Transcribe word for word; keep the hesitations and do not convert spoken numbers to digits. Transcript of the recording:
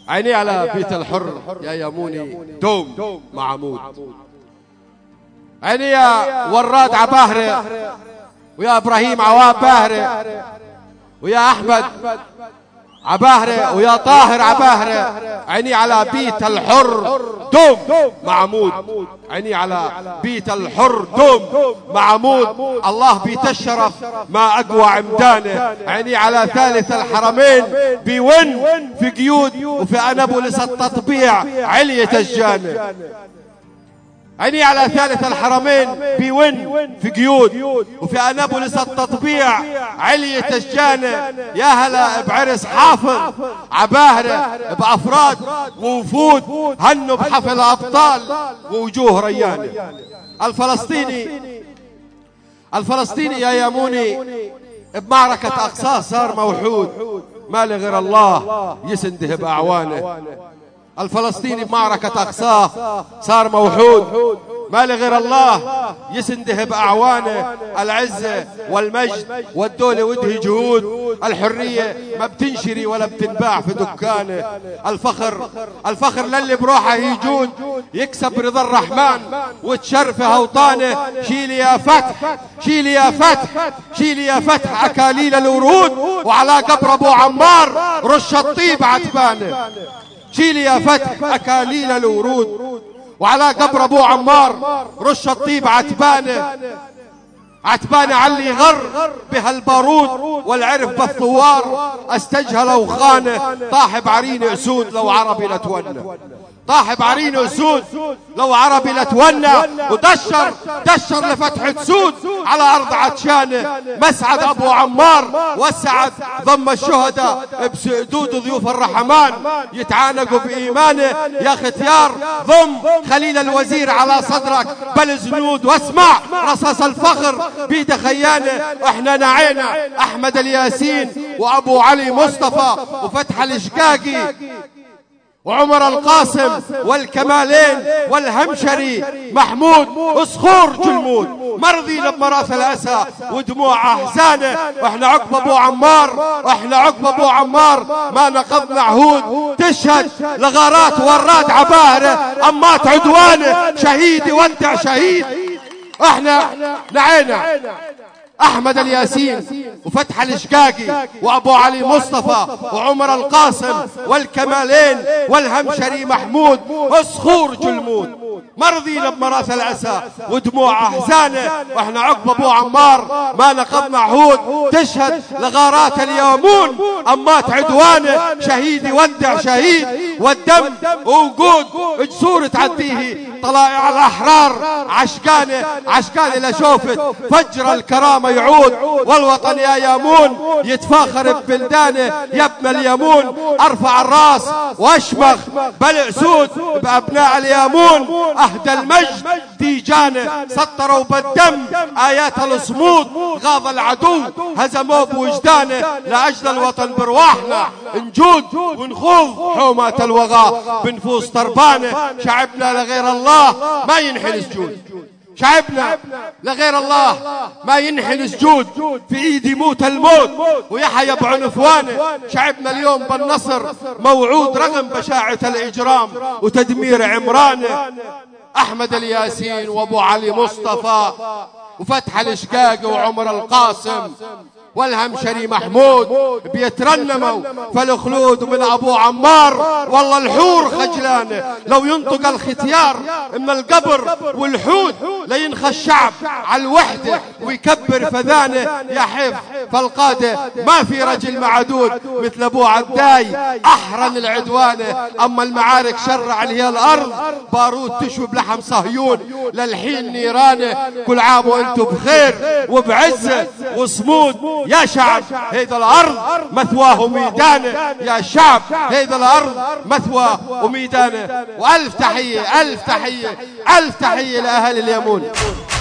عيني على بيت الحر يا ياموني دوم مع عمود. عيني يا وراد عباهرة ويا إبراهيم عواب باهرة ويا أحمد عباهرة ويا طاهر عباهرة. عيني على بيت الحر دوم مع عمود. عيني على بيت الحر دوم مع عمود. الله بيت الشرف ما أقوى عمدانه. عيني على ثالث الحرمين بيون في قيود وفي أنابلس التطبيع علية الجانه. عيني على ثالث الحرمين بيون في قيود وفي أنابلس التطبيع علية الجانة. يا هلا بعرس حافظ عباهرة بأفراد ووفود هنوا بحفل أبطال ووجوه ريانة. الفلسطيني الفلسطيني يا ياموني بمعركة أقصى صار موحود ما لغير الله يسنده بأعوانه. الفلسطيني بمعركة أقصاه صار موحود ما لغير الله يسنده بأعوانه. العزة والمجد والدولة وده جهود. الحرية ما بتنشري ولا بتنباع في دكانه. الفخر الفخر للي بروحه يجود يكسب رضا الرحمن وتشرف أوطانه. شيلي يا فتح شيلي يا فتح شيلي يا فتح أكاليل الورود وعلى قبر أبو عمار رش الطيب عتبانه. شيلي يا فتح أكاليل الورود وعلى قبر أبو عمار رش الطيب عتبانه. عتبانه علي غر بها البارود والعرف بالثوار استجهل وخانه. طاحب عرين أسود لو عربي لتونى طاحب عرين أسود لو عربي لتونى. ودشر دشر لفتح سود على أرض عطشانة. مسعد أبو عمار وسعد ضم الشهداء بسدود ضيوف الرحمن يتعانقوا بإيمانه. يا ختيار ضم خليل الوزير على صدرك بل زنود واسمع رصاص الفخر بيد خيانه. احنا نعينا أحمد الياسين وأبو علي مصطفى وفتح الشقاقي وعمر القاسم والكمالين والهمشري محمود صخور جلمود. مرضي لما راس الأسى ودموع أحزانه. واحنا عقب أبو عمار واحنا عقب أبو عمار ما نقضنا عهود. تشهد لغارات وراد عباهرة أمات عدوانه. شهيد يودع شهيد. احنا نعينا أحمد الياسين وفتح الشقاقي وأبو علي مصطفى وعمر القاسم والكمالين والهمشري محمود صخور جلمود. مرضي لما راس الأسى ودموع أحزانه. واحنا عقب أبو عمار ما نقضنا عهود. تشهد لغارات اليامون أمات عدوانه. شهيد يودع شهيد والدم ووقود جسور تعديه طلائع الأحرار. عشقانه عشقانه لشوفت فجر الكرامة يعود. والوطن يا يامون يتفاخر ببلدانه. يا ابن اليامون ارفع الراس واشمخ بل اسود بابناء اليامون. اهدى المجد ديجانه سطروا بالدم ايات الصمود. غاض العدو هزموه بوجدانه. لاجل الوطن برواحنا نجود ونخوض حومات الوغى بنفوس طربانه. شعبنا لغير الله ما ينحل سجود. شعبنا لغير الله ما ينحل سجود. في ايدي موت الموت ويحيى بعنفوانه. شعبنا اليوم بالنصر موعود رغم بشاعة الإجرام وتدمير عمرانه. أحمد الياسين وأبو علي مصطفى وفتح الشقاقي وعمر القاسم والهمشري محمود بيترنموا فالخلود من أبو عمار. والله الحور خجلانه لو ينطق الختيار من القبر والحود لينخى الشعب على الوحدة ويكبر فذانه. يا حف فالقادة ما في رجل معدود مثل أبو عداي أحرن العدوانة. أما المعارك شرع لي الأرض بارود تشوي بلحم صهيون للحين نيرانه. كل عام وانتم بخير وبعزة وصمود. يا شعب هيدا الأرض مثواه وميدانه. يا شعب هيدا الأرض مثواه وميدانه. وألف تحية ألف تحية ألف تحية لأهل اليمون.